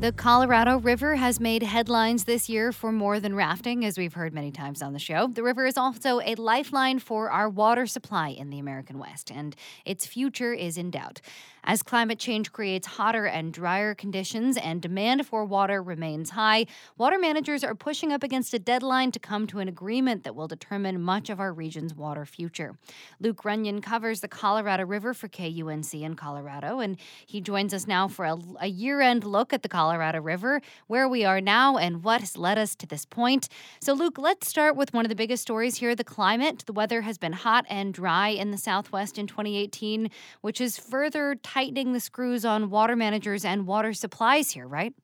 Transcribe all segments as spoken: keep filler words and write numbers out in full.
The Colorado River has made headlines this year for more than rafting, as we've heard many times on the show. The river is also a lifeline for our water supply in the American West, and its future is in doubt. As climate change creates hotter and drier conditions and demand for water remains high, water managers are pushing up against a deadline to come to an agreement that will determine much of our region's water future. Luke Runyon covers the Colorado River for K U N C in Colorado, and he joins us now for a, a year-end look at the Colorado River, where we are now, and what has led us to this point. So, Luke, let's start with one of the biggest stories here, the climate. The weather has been hot and dry in the Southwest in twenty eighteen, which is further tightening the screws on water managers and water supplies here, right?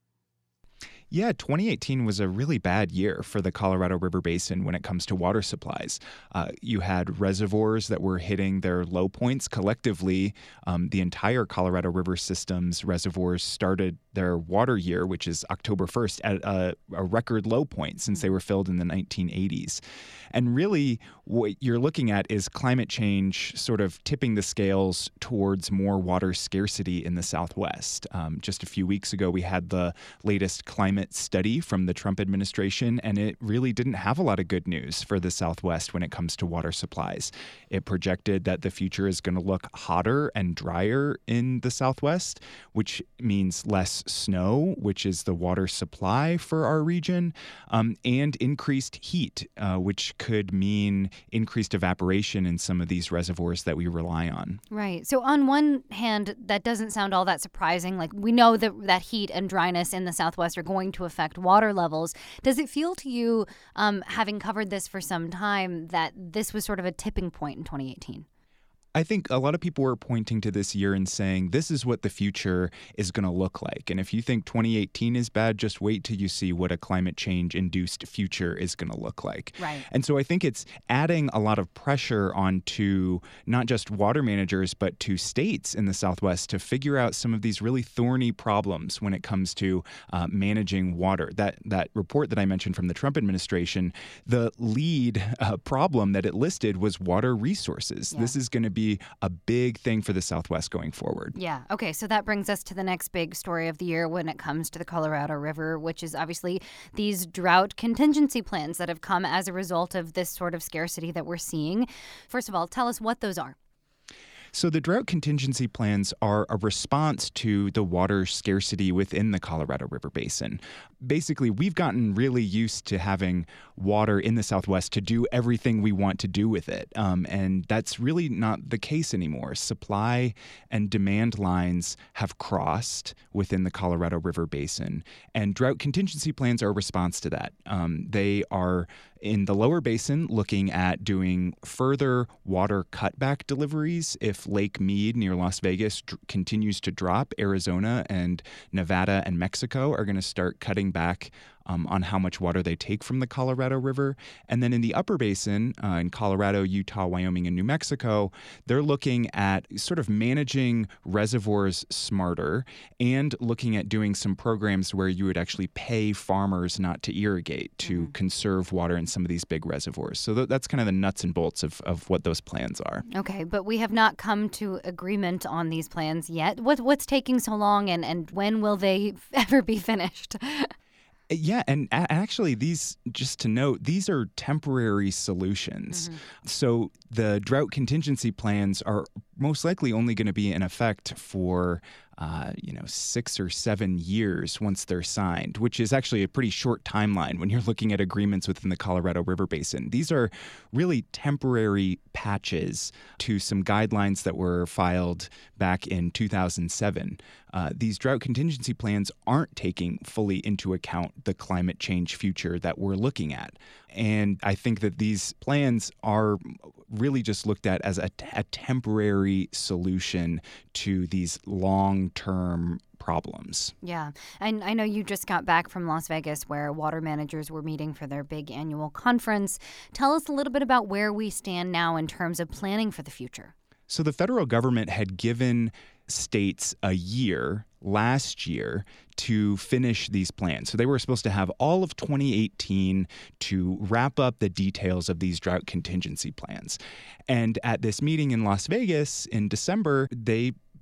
Yeah, twenty eighteen was a really bad year for the Colorado River Basin when it comes to water supplies. Uh, you had reservoirs that were hitting their low points. Collectively, um, the entire Colorado River system's reservoirs started their water year, which is October first, at a, a record low point since they were filled in the nineteen eighties. And really, what you're looking at is climate change sort of tipping the scales towards more water scarcity in the Southwest. Um, just a few weeks ago, we had the latest climate study from the Trump administration, and it really didn't have a lot of good news for the Southwest when it comes to water supplies. It projected that the future is going to look hotter and drier in the Southwest, which means less snow, which is the water supply for our region, um, and increased heat, uh, which could mean increased evaporation in some of these reservoirs that we rely on. Right. So on one hand, that doesn't sound all that surprising. Like, we know that that heat and dryness in the Southwest are going to affect water levels. Does it feel to you, um, having covered this for some time, that this was sort of a tipping point in twenty eighteen? I think a lot of people are pointing to this year and saying this is what the future is going to look like. And if you think twenty eighteen is bad, just wait till you see what a climate change induced future is going to look like. Right. And so I think it's adding a lot of pressure onto not just water managers, but to states in the Southwest to figure out some of these really thorny problems when it comes to uh, managing water. That that report that I mentioned from the Trump administration, the lead uh, problem that it listed was water resources. Yeah. This is going to be a big thing for the Southwest going forward. Yeah. Okay. So that brings us to the next big story of the year when it comes to the Colorado River, which is obviously these drought contingency plans that have come as a result of this sort of scarcity that we're seeing. First of all, tell us what those are. So the drought contingency plans are a response to the water scarcity within the Colorado River Basin. Basically, we've gotten really used to having water in the Southwest to do everything we want to do with it. Um, and that's really not the case anymore. Supply and demand lines have crossed within the Colorado River Basin, and drought contingency plans are a response to that. Um, they are in the lower basin looking at doing further water cutback deliveries if Lake Mead near Las Vegas dr- continues to drop. Arizona and Nevada and Mexico are going to start cutting back Um, on how much water they take from the Colorado River. And then in the upper basin, uh, in Colorado, Utah, Wyoming, and New Mexico, they're looking at sort of managing reservoirs smarter and looking at doing some programs where you would actually pay farmers not to irrigate, to mm-hmm. conserve water in some of these big reservoirs. So th- that's kind of the nuts and bolts of, of what those plans are. Okay, but we have not come to agreement on these plans yet. What, what's taking so long, and, and when will they ever be finished? Yeah, and a- actually, these, just to note, these are temporary solutions. Mm-hmm. So the drought contingency plans are most likely only going to be in effect for Uh, you know, six or seven years once they're signed, which is actually a pretty short timeline when you're looking at agreements within the Colorado River Basin. These are really temporary patches to some guidelines that were filed back in two thousand seven. Uh, these drought contingency plans aren't taking fully into account the climate change future that we're looking at. And I think that these plans are really just looked at as a, a temporary solution to these long-term problems. Yeah. And I know you just got back from Las Vegas, where water managers were meeting for their big annual conference. Tell us a little bit about where we stand now in terms of planning for the future. So the federal government had given states a year last year to finish these plans. So they were supposed to have all of twenty eighteen to wrap up the details of these drought contingency plans. And at this meeting in Las Vegas in December, they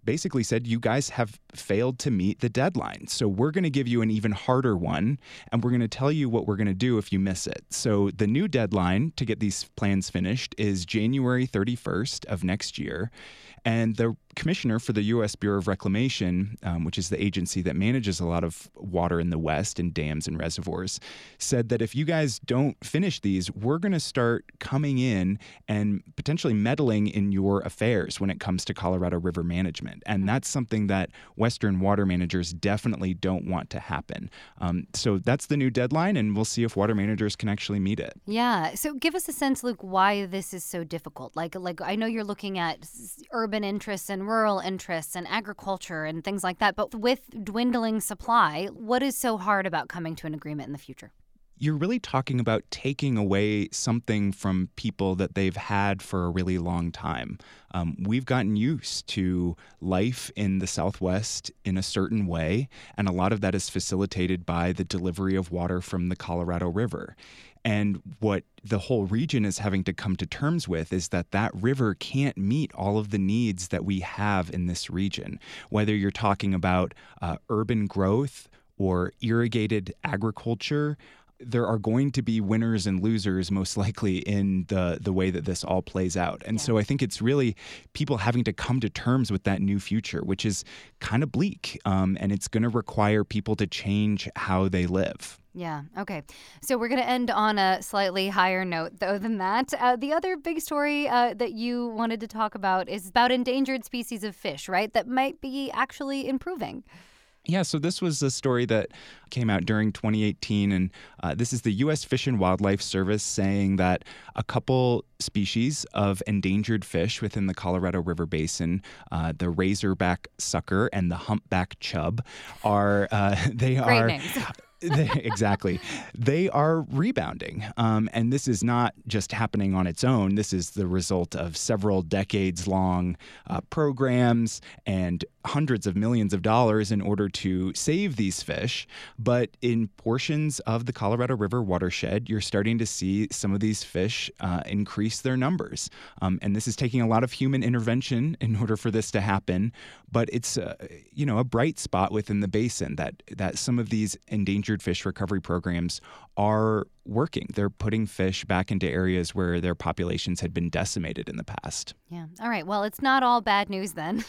basically said, you guys have failed to meet the deadline. So we're going to give you an even harder one, and we're going to tell you what we're going to do if you miss it. So the new deadline to get these plans finished is January thirty-first of next year. And the commissioner for the U S Bureau of Reclamation, um, which is the agency that manages a lot of water in the West and dams and reservoirs, said that if you guys don't finish these, we're going to start coming in and potentially meddling in your affairs when it comes to Colorado River management. And that's something that Western water managers definitely don't want to happen. Um, so that's the new deadline, and we'll see if water managers can actually meet it. Yeah. So give us a sense, Luke, why this is so difficult. Like, like I know you're looking at urban interests and rural interests and agriculture and things like that. But with dwindling supply, what is so hard about coming to an agreement in the future? You're really talking about taking away something from people that they've had for a really long time. Um, we've gotten used to life in the Southwest in a certain way, and a lot of that is facilitated by the delivery of water from the Colorado River. And what the whole region is having to come to terms with is that that river can't meet all of the needs that we have in this region, whether you're talking about uh, urban growth or irrigated agriculture. There are going to be winners and losers, most likely, in the the way that this all plays out. And yeah. so I think it's really people having to come to terms with that new future, which is kind of bleak. Um, and it's going to require people to change how they live. Yeah. Okay. So we're going to end on a slightly higher note, though, than that. Uh, the other big story uh, that you wanted to talk about is about endangered species of fish, right? That might be actually improving. Yeah, so this was a story that came out during twenty eighteen, and uh, this is the U S Fish and Wildlife Service saying that a couple species of endangered fish within the Colorado River Basin, uh, the razorback sucker and the humpback chub, are uh, they Great are. names. They, exactly. They are rebounding. Um, and this is not just happening on its own. This is the result of several decades long uh, programs and hundreds of millions of dollars in order to save these fish. But in portions of the Colorado River watershed, you're starting to see some of these fish uh, increase their numbers. Um, and this is taking a lot of human intervention in order for this to happen. But it's, uh, you know, a bright spot within the basin that that some of these endangered fish recovery programs are working. They're putting fish back into areas where their populations had been decimated in the past. Yeah. All right. Well, it's not all bad news then.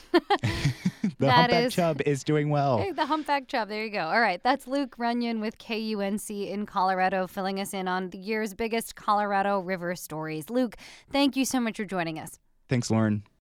the that humpback is, chub is doing well. Hey, the humpback chub. There you go. All right. That's Luke Runyon with K U N C in Colorado, filling us in on the year's biggest Colorado River stories. Luke, thank you so much for joining us. Thanks, Lauren.